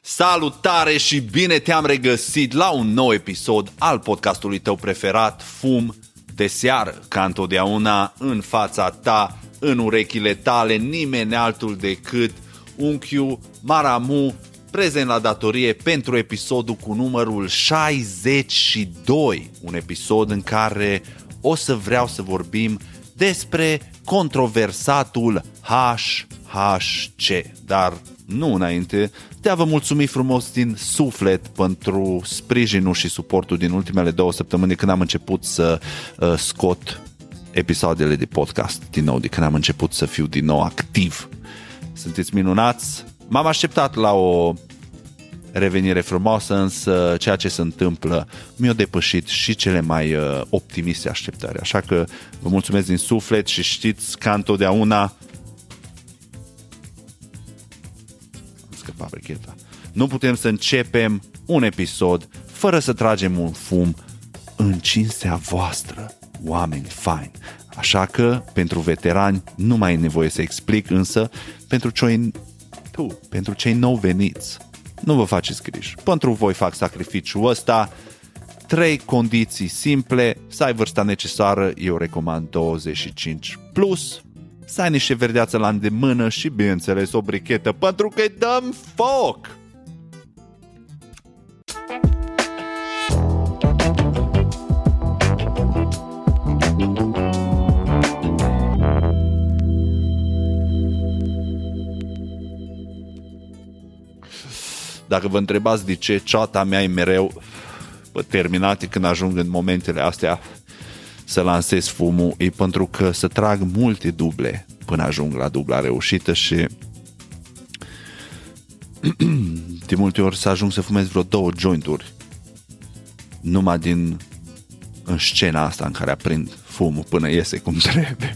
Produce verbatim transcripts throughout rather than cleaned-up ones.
Salutare și bine te-am regăsit la un nou episod al podcastului tău preferat, Fum de seară. Ca întotdeauna, în fața ta, în urechile tale, nimeni altul decât unchiul Maramu, prezent la datorie pentru episodul cu numărul șaizeci și doi. Un episod în care o să vreau să vorbim despre controversatul H H C. Dar nu înainte de a vă mulțumi frumos din suflet pentru sprijinul și suportul din ultimele două săptămâni când am început să uh, scot episoadele de podcast din nou, de când am început să fiu din nou activ. Sunteți minunați! M-am așteptat la o revenire frumoasă, însă ceea ce se întâmplă mi-a depășit și cele mai uh, optimiste așteptări. Așa că vă mulțumesc din suflet și știți că întotdeauna nu putem să începem un episod fără să tragem un fum în cinstea voastră, oameni faini. Așa că, pentru veterani, nu mai e nevoie să explic, însă, pentru cei, tu, pentru cei nou veniți, nu vă faceți griji. Pentru voi fac sacrificiul ăsta. Trei condiții simple: să ai vârsta necesară, eu recomand douăzeci și cinci plus, să ai niște verdeață la îndemână și, bineînțeles, o brichetă, pentru că îi dăm foc! Dacă vă întrebați de ce ceata mea e mereu terminată când ajung în momentele astea să lansez fumul, e pentru că să trag multe duble până ajung la dubla reușită și de multe ori să ajung să fumez vreo două jointuri numai din în scena asta în care aprind fumul până iese cum trebuie.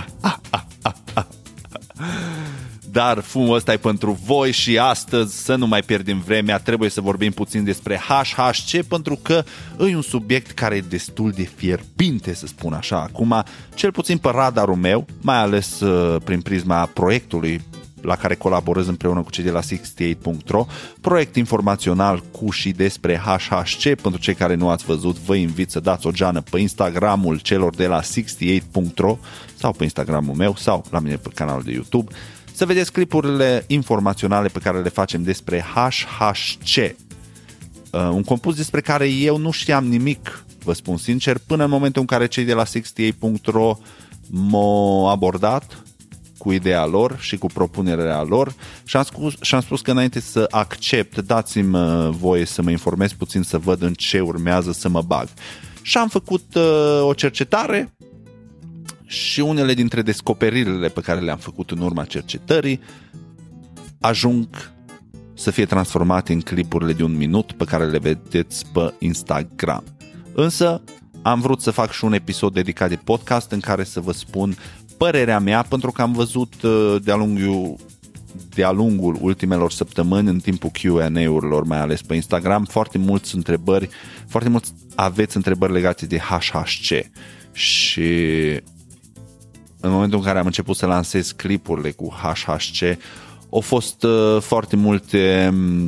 Dar fumul ăsta e pentru voi și astăzi, să nu mai pierdem vremea, trebuie să vorbim puțin despre H H C, pentru că e un subiect care e destul de fierbinte, să spun așa, acum, cel puțin pe radarul meu, mai ales uh, prin prisma proiectului la care colaborez împreună cu cei de la șaizeci și opt punct ro, proiect informațional cu și despre H H C. Pentru cei care nu ați văzut, vă invit să dați o geană pe Instagramul celor de la șaizeci și opt punct ro sau pe Instagramul meu sau la mine pe canalul de YouTube, să vedeți clipurile informaționale pe care le facem despre H H C. Un compus despre care eu nu știam nimic, vă spun sincer, până în momentul în care cei de la șaizeci și opt punct ro m-au abordat cu ideea lor și cu propunerea lor și am spus, și am spus că înainte să accept, dați-mi voie să mă informez puțin, să văd în ce urmează să mă bag. Și am făcut uh, o cercetare și unele dintre descoperirile pe care le-am făcut în urma cercetării ajung să fie transformate în clipurile de un minut pe care le vedeți pe Instagram. Însă am vrut să fac și un episod dedicat de podcast în care să vă spun părerea mea, pentru că am văzut de-a lungul, de-a lungul ultimelor săptămâni, în timpul Q and A-urilor, mai ales pe Instagram, foarte mulți întrebări, foarte mulți aveți întrebări legate de H H C. Și în momentul în care am început să lansez clipurile cu H H C, au fost uh, foarte multe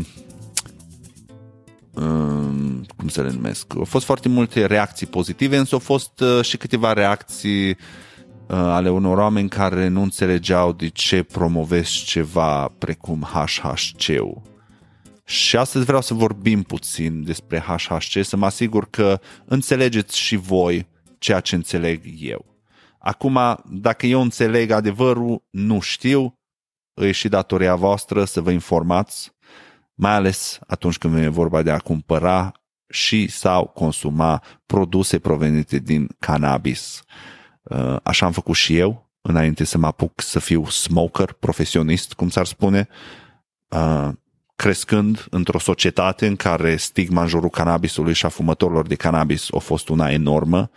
um, cum să le numesc, au fost foarte multe reacții pozitive, însă au fost uh, și câteva reacții uh, ale unor oameni care nu înțelegeau de ce promovez ceva precum H H C-ul. Și astăzi vreau să vorbim puțin despre H H C, să mă asigur că înțelegeți și voi ceea ce înțeleg eu. Acum, dacă eu înțeleg adevărul, nu știu, e și datoria voastră să vă informați, mai ales atunci când e vorba de a cumpăra și sau consuma produse provenite din cannabis. Așa am făcut și eu, înainte să mă apuc să fiu smoker profesionist, cum s-ar spune, crescând într-o societate în care stigma în jurul cannabisului și a fumătorilor de cannabis a fost una enormă.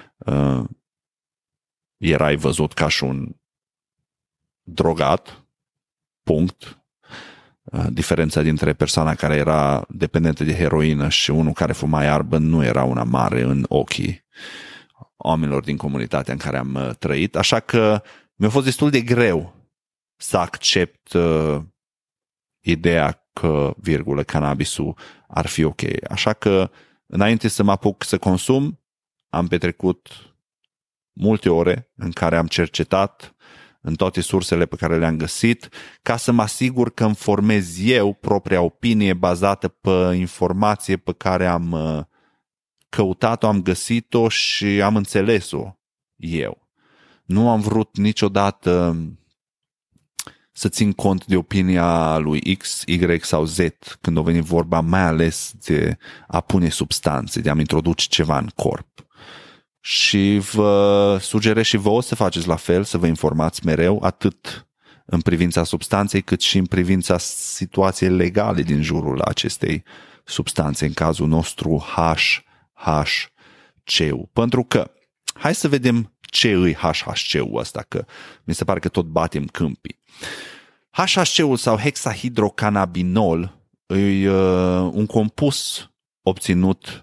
Erai văzut ca și un drogat, punct. Diferența dintre persoana care era dependentă de heroină și unul care fuma iarbă nu era una mare în ochii oamenilor din comunitatea în care am trăit, așa că mi-a fost destul de greu să accept uh, ideea că, virgulă, cannabisul ar fi ok. Așa că, înainte să mă apuc să consum, am petrecut multe ore în care am cercetat în toate sursele pe care le-am găsit, ca să mă asigur că îmi formez eu propria opinie bazată pe informație pe care am căutat-o, am găsit-o și am înțeles-o eu. Nu am vrut niciodată să țin cont de opinia lui X, Y sau Z când a venit vorba mai ales de a pune substanțe, de a-mi introduce ceva în corp. Și vă sugerez și vouă să faceți la fel, să vă informați mereu, atât în privința substanței, cât și în privința situației legale din jurul acestei substanțe, în cazul nostru H H C-ul. Pentru că, hai să vedem ce îi H H C-ul ăsta, că mi se pare că tot batem câmpii. H H C-ul sau hexahidrocannabinol e uh, un compus obținut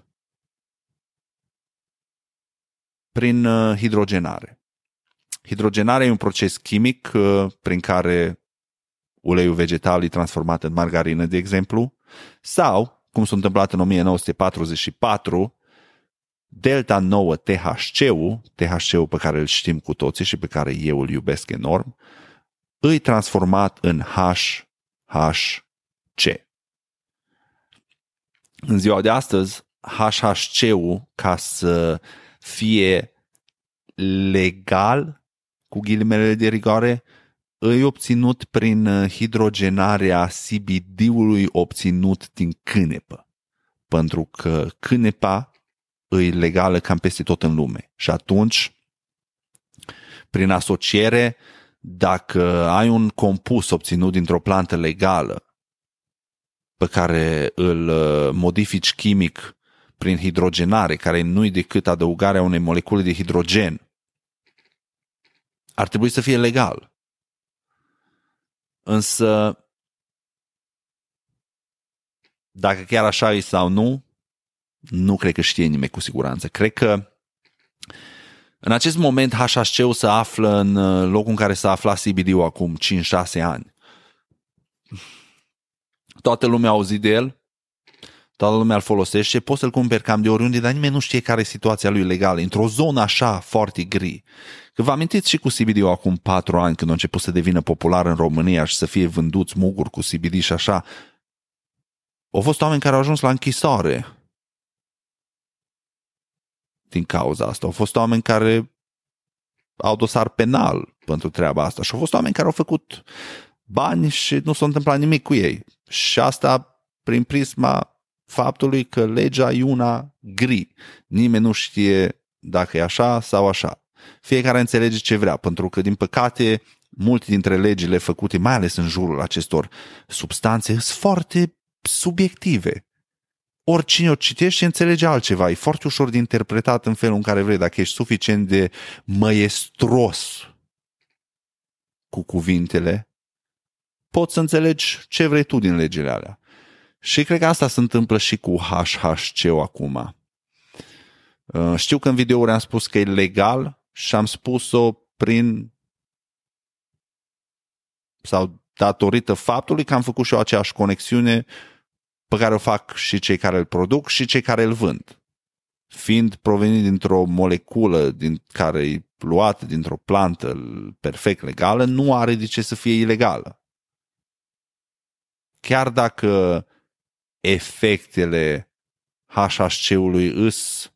prin uh, hidrogenare. Hidrogenarea e un proces chimic uh, prin care uleiul vegetal e transformat în margarină, de exemplu, sau, cum s-a întâmplat în o mie nouă sute patruzeci și patru, delta nouă T H C-ul, T H C-ul pe care îl știm cu toții și pe care eu îl iubesc enorm, îi transformat în H H C. În ziua de astăzi, H H C-ul, ca să fie legal, cu ghilimele de rigoare, îi obținut prin hidrogenarea C B D-ului obținut din cânepă. Pentru că cânepa îi legală cam peste tot în lume. Și atunci, prin asociere, dacă ai un compus obținut dintr-o plantă legală pe care îl modifici chimic prin hidrogenare, care nu-i decât adăugarea unei molecule de hidrogen, ar trebui să fie legal. Însă, dacă chiar așa e sau nu, nu cred că știe nimeni cu siguranță. Cred că în acest moment H H C-ul se află în locul în care s-a aflat C B D-ul acum cinci șase ani. Toată lumea a auzit de el, toată lumea îl folosește, poți să-l cumperi cam de oriunde, dar nimeni nu știe care e situația lui legală, într-o zonă așa foarte gri. Că vă amintiți și cu C B D-ul acum patru ani, când a început să devină popular în România și să fie vânduți muguri cu C B D și așa, au fost oameni care au ajuns la închisoare din cauza asta. Au fost oameni care au dosar penal pentru treaba asta și au fost oameni care au făcut bani și nu s-a întâmplat nimic cu ei. Și asta prin prisma faptului că legea e una gri. Nimeni nu știe dacă e așa sau așa. Fiecare înțelege ce vrea, pentru că, din păcate, multe dintre legile făcute, mai ales în jurul acestor substanțe, sunt foarte subiective. Oricine o citește înțelege altceva. E foarte ușor de interpretat în felul în care vrei. Dacă ești suficient de măiestros cu cuvintele, poți să înțelegi ce vrei tu din legile alea. Și cred că asta se întâmplă și cu H H C-ul acum. Știu că în videouri am spus că e legal și am spus-o prin sau datorită faptului că am făcut și eu aceeași conexiune pe care o fac și cei care îl produc și cei care îl vând. Fiind provenit dintr-o moleculă din care e luată dintr-o plantă perfect legală, nu are de ce să fie ilegală. Chiar dacă efectele H H C-ului îs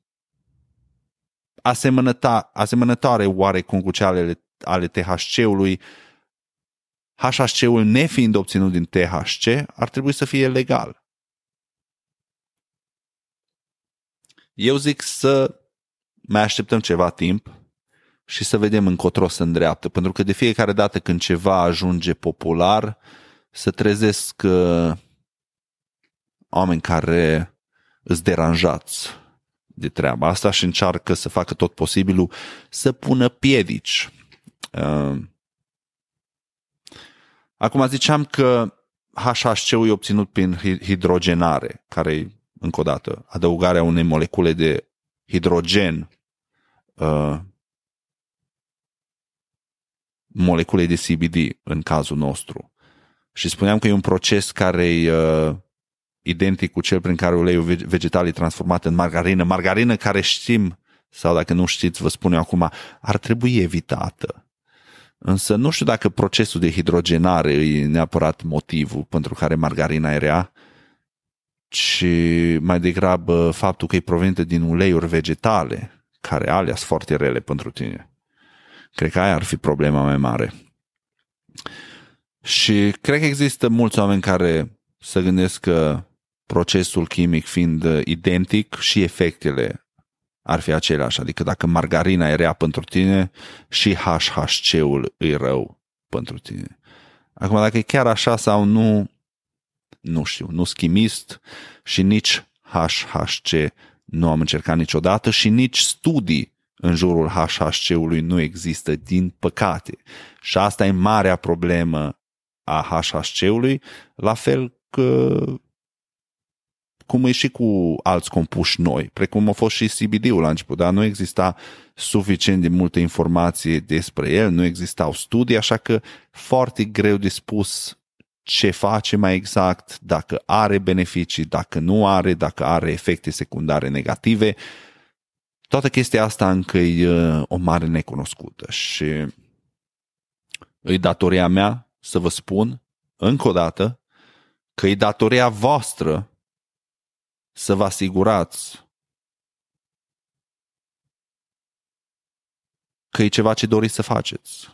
asemănătoare oarecum cu cele ale T H C-ului, H H C-ul nefiind obținut din T H C, ar trebui să fie legal. Eu zic să mai așteptăm ceva timp și să vedem încotro se îndreaptă, pentru că de fiecare dată când ceva ajunge popular, să trezesc uh, oameni care îți deranjați de treaba asta și încearcă să facă tot posibilul să pună piedici. Uh, acum ziceam că H H C-ul e obținut prin hidrogenare, care e, încă o dată, adăugarea unei molecule de hidrogen uh, moleculei de C B D în cazul nostru. Și spuneam că e un proces care e uh, identic cu cel prin care uleiul vegetal e transformat în margarină. Margarină care știm, sau dacă nu știți, vă spun eu acum, ar trebui evitată. Însă nu știu dacă procesul de hidrogenare e neapărat motivul pentru care margarina e rea, ci mai degrabă faptul că e provenită din uleiuri vegetale, care alea sunt foarte rele pentru tine. Cred că aia ar fi problema mai mare. Și cred că există mulți oameni care se gândesc că procesul chimic fiind identic și efectele ar fi aceleași. Adică dacă margarina e rea pentru tine, și H H C-ul e rău pentru tine. Acum, dacă e chiar așa sau nu, nu știu, nu sunt chimist și nici H H C nu am încercat niciodată și nici studii în jurul H H C-ului nu există, din păcate. Și asta e marea problemă a H H C-ului, la fel că cum e și cu alți compuși noi, precum a fost și C B D-ul la început, dar nu exista suficient de multă informație despre el, nu existau studii, așa că foarte greu de spus ce face mai exact, dacă are beneficii, dacă nu are, dacă are efecte secundare negative. Toată chestia asta încă e o mare necunoscută și e datoria mea să vă spun încă o dată că e datoria voastră să vă asigurați că e ceva ce doriți să faceți.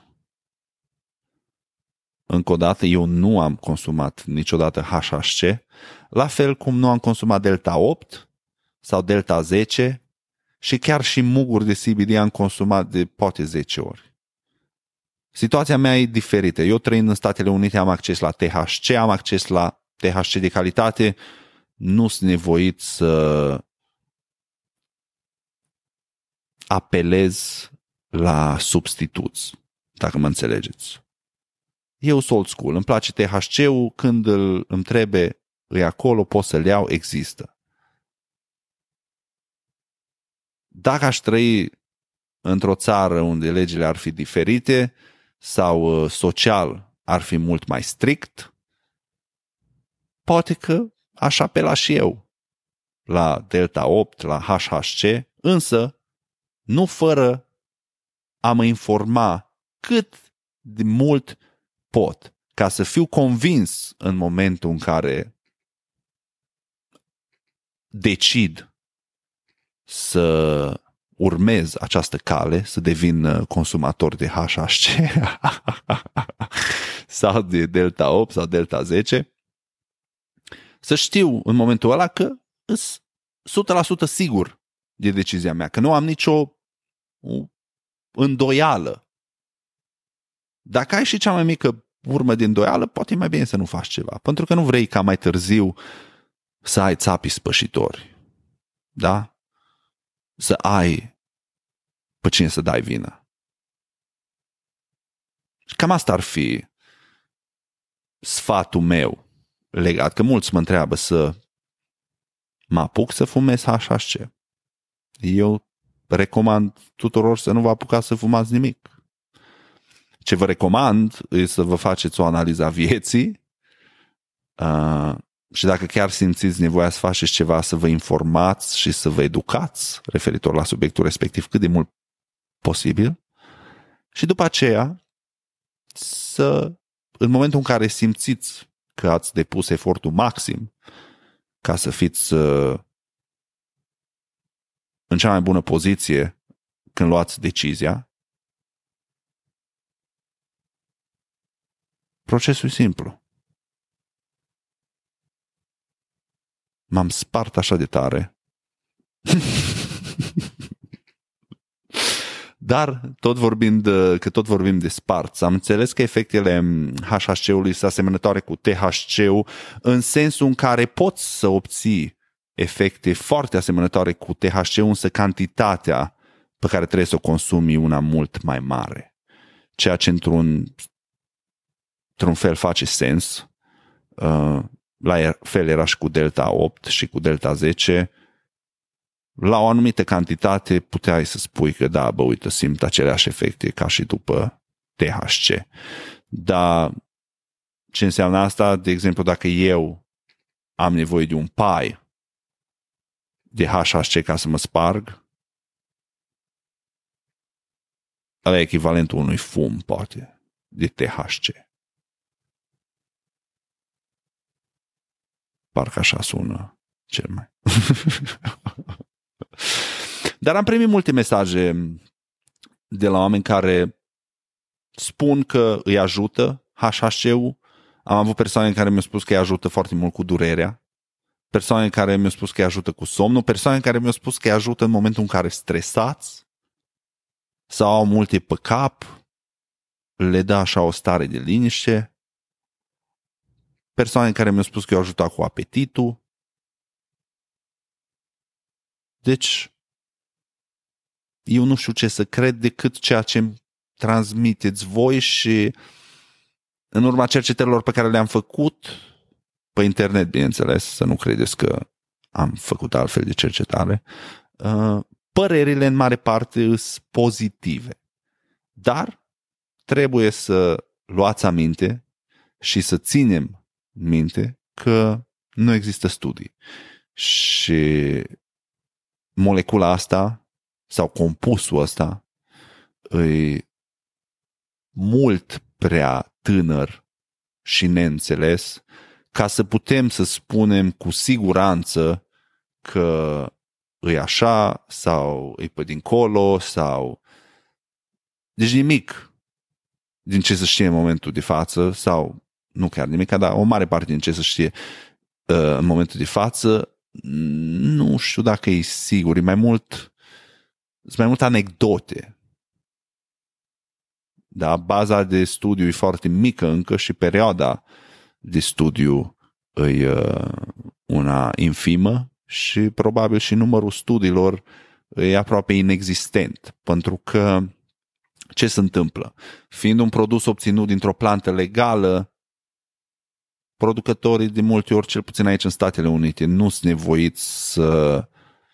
Încă o dată, eu nu am consumat niciodată H H C, la fel cum nu am consumat Delta opt sau Delta zece și chiar și muguri de C B D am consumat de poate zece ori. Situația mea e diferită. Eu trăind în Statele Unite am acces la T H C, am acces la T H C de calitate, nu sunt nevoit să apelez la substituți, dacă mă înțelegeți. Eu sunt old school, îmi place T H C-ul, când îl, îmi trebuie, e acolo, pot să-l iau, există. Dacă aș trăi într-o țară unde legile ar fi diferite sau social ar fi mult mai strict, poate că aș apela și eu la Delta opt, la H H C, însă nu fără a mă informa cât de mult pot, ca să fiu convins în momentul în care decid să urmez această cale, să devin consumator de H H C sau de Delta opt sau Delta zece, să știu în momentul ăla că sunt o sută la sută sigur de decizia mea, că nu am nicio îndoială. Dacă ai și cea mai mică urmă de îndoială, poate e mai bine să nu faci ceva, pentru că nu vrei ca mai târziu să ai țapii spășitori, da? Să ai pe cine să dai vină. Cam asta ar fi sfatul meu legat, că mulți mă întreabă să mă apuc să fumez H H C. Eu recomand tuturor să nu vă apucați să fumați nimic. Ce vă recomand e să vă faceți o analiză a vieții uh, și dacă chiar simțiți nevoia să faceți ceva, să vă informați și să vă educați referitor la subiectul respectiv cât de mult posibil și după aceea să, în momentul în care simțiți că ați depus efortul maxim ca să fiți uh, în cea mai bună poziție când luați decizia, procesul e simplu. M-am spart așa de tare. Dar, tot vorbind, că tot vorbim de sparți, am înțeles că efectele H H C-ului sunt asemănătoare cu T H C-ul în sensul în care poți să obții efecte foarte asemănătoare cu T H C-ul, însă cantitatea pe care trebuie să o consumi e una mult mai mare. Ceea ce într-un, într-un fel face sens. La fel era și cu Delta opt și cu Delta zece. La o anumită cantitate puteai să spui că da, bă, uite, simt aceleași efecte ca și după T H C. Dar Ce înseamnă asta? De exemplu, dacă eu am nevoie de un pai de H H C ca să mă sparg, ăla e echivalentul unui fum, poate, de T H C. Parcă așa sună cel mai. Dar am primit multe mesaje de la oameni care spun că îi ajută H H C-ul. Am avut persoane care mi-au spus că îi ajută foarte mult cu durerea, persoane care mi-au spus că îi ajută cu somnul, persoane care mi-au spus că îi ajută în momentul în care stresați sau au multe pe cap, le dă așa o stare de liniște. Persoane care mi-au spus că îi ajută cu apetitul. Deci, eu nu știu ce să cred decât ceea ce îmi transmiteți voi și în urma cercetărilor pe care le-am făcut pe internet, bineînțeles, să nu credeți că am făcut altfel de cercetare, părerile în mare parte sunt pozitive. Dar trebuie să luați aminte și să ținem minte că nu există studii. Și molecula asta sau compusul ăsta e mult prea tânăr și neînțeles ca să putem să spunem cu siguranță că e așa sau e pe dincolo sau... Deci nimic din ce se știe în momentul de față sau nu chiar nimic, dar o mare parte din ce se știe uh, în momentul de față nu știu dacă e sigur, e mai mult sunt mai multe anecdote. Da, baza de studiu e foarte mică încă și perioada de studiu e uh, una infimă și probabil și numărul studiilor e aproape inexistent, pentru că ce se întâmplă? Fiind un produs obținut dintr-o plantă legală, producătorii de multe ori, cel puțin aici în Statele Unite, nu sunt nevoiți să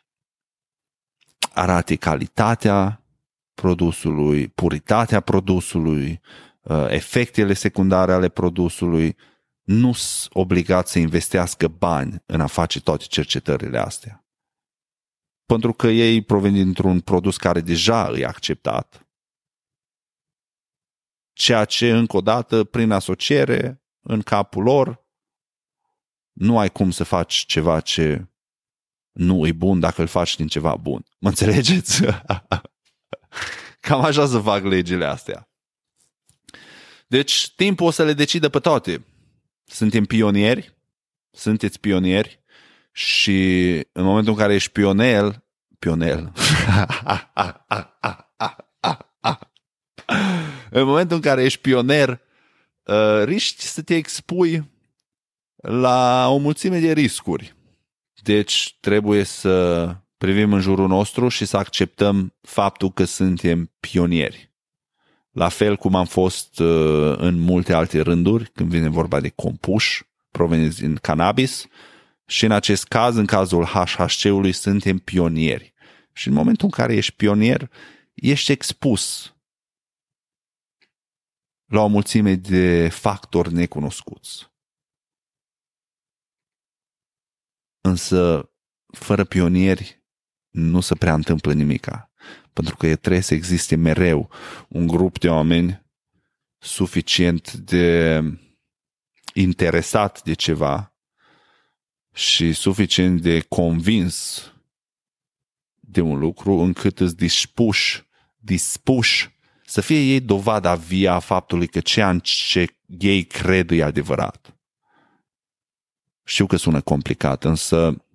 arate calitatea produsului, puritatea produsului, efectele secundare ale produsului, nu sunt obligați să investească bani în a face toate cercetările astea. Pentru că ei provin dintr-un produs care deja e acceptat, ceea ce, încă o dată, prin asociere, în capul lor, nu ai cum să faci ceva ce nu e bun dacă îl faci din ceva bun. Mă înțelegeți? Cam așa să fac legile astea. Deci, timpul o să le decidă pe toate. Suntem pionieri, sunteți pionieri și în momentul în care ești pioner, pioner, în momentul în care ești pioner, riști să te expui la o mulțime de riscuri. Deci trebuie să privim în jurul nostru și să acceptăm faptul că suntem pionieri. La fel cum am fost uh, în multe alte rânduri, când vine vorba de compuși proveniți din cannabis, și în acest caz, în cazul H H C-ului, suntem pionieri. Și în momentul în care ești pionier, ești expus la o mulțime de factori necunoscuți. Însă, fără pionieri, nu se prea întâmplă nimica. Pentru că trebuie să existe mereu un grup de oameni suficient de interesat de ceva și suficient de convins de un lucru încât îți dispuși, dispuși să fie ei dovada vie a faptului că ceea în ce ei cred e adevărat. Știu că sună complicat, însă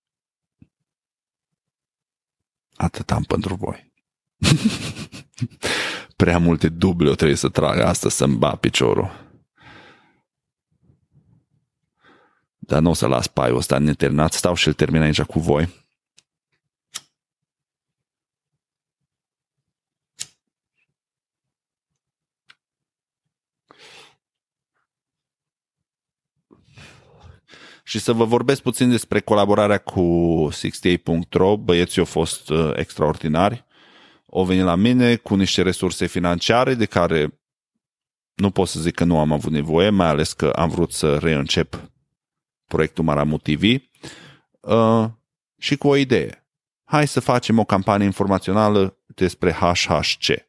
atât am pentru voi. Prea multe duble trebuie să trag asta să-mi bat piciorul. Dar nu o să las paiul ăsta neterminat. Stau și îl termin aici cu voi. Și să vă vorbesc puțin despre colaborarea cu șaizeci și opt punct ro. Băieții au fost uh, extraordinari. Au venit la mine cu niște resurse financiare de care nu pot să zic că nu am avut nevoie, mai ales că am vrut să reîncep proiectul Maramu T V uh, și cu o idee. Hai să facem o campanie informațională despre H H C.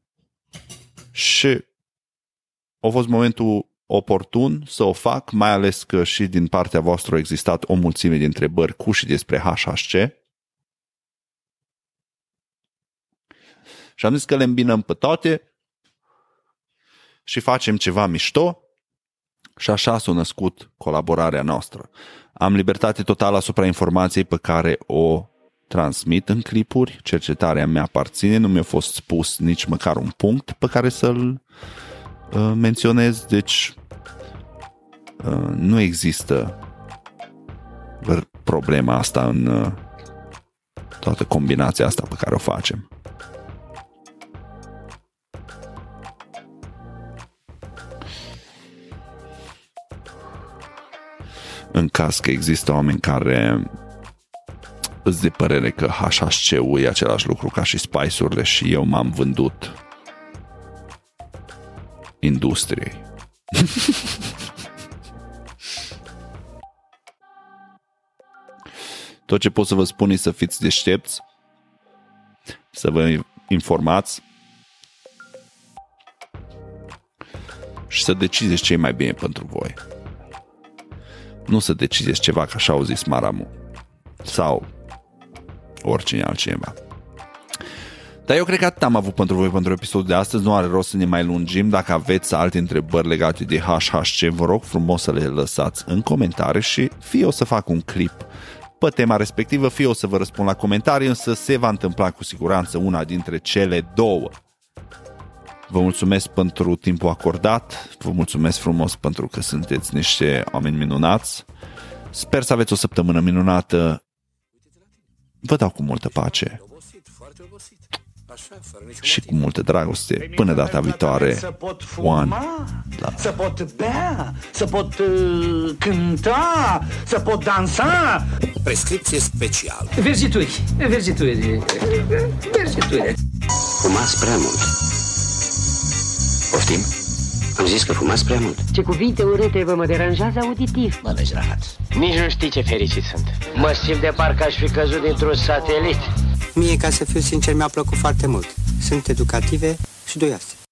Și a fost momentul oportun să o fac, mai ales că și din partea voastră a existat o mulțime de întrebări cu și despre H H C. Și am zis că le îmbinăm pe toate și facem ceva mișto și așa s-a născut colaborarea noastră. Am libertate totală asupra informației pe care o transmit în clipuri, cercetarea mea aparține, nu mi-a fost spus nici măcar un punct pe care să-l uh, menționez, deci uh, nu există problema asta în uh, toată combinația asta pe care o facem. În caz că există oameni care îți de părere că H H C-ul e același lucru ca și spice-urile și eu m-am vândut industriei. Tot ce pot să vă spun e să fiți deștepți, să vă informați și să decideți ce e mai bine pentru voi. Nu să decideți ceva ca așa au zis Maramu sau oricine altcineva. Dar eu cred că atât am avut pentru voi pentru episodul de astăzi. Nu are rost să ne mai lungim. Dacă aveți alte întrebări legate de H H C, vă rog frumos să le lăsați în comentarii și fie o să fac un clip pe tema respectivă, fie o să vă răspund la comentarii, însă se va întâmpla cu siguranță una dintre cele două. Vă mulțumesc pentru timpul acordat, vă mulțumesc frumos pentru că sunteți niște oameni minunați. Sper să aveți o săptămână minunată. Vă dau cu multă pace și cu multă dragoste. Până data viitoare. Să pot fuma, să pot bea, să pot uh, cânta, să pot dansa. Prescripție specială. Verzituri, verzituri, verzituri. Fumați prea mult. Poftim? Am zis că fumați prea mult. Ce cuvinte urâte vă mă deranjează auditiv. Mă vezi rahat. Nici nu știi ce fericit sunt. Mă simt de parcă aș fi căzut dintr-un satelit. Mie, ca să fiu sincer, mi-a plăcut foarte mult. Sunt educative și duioase.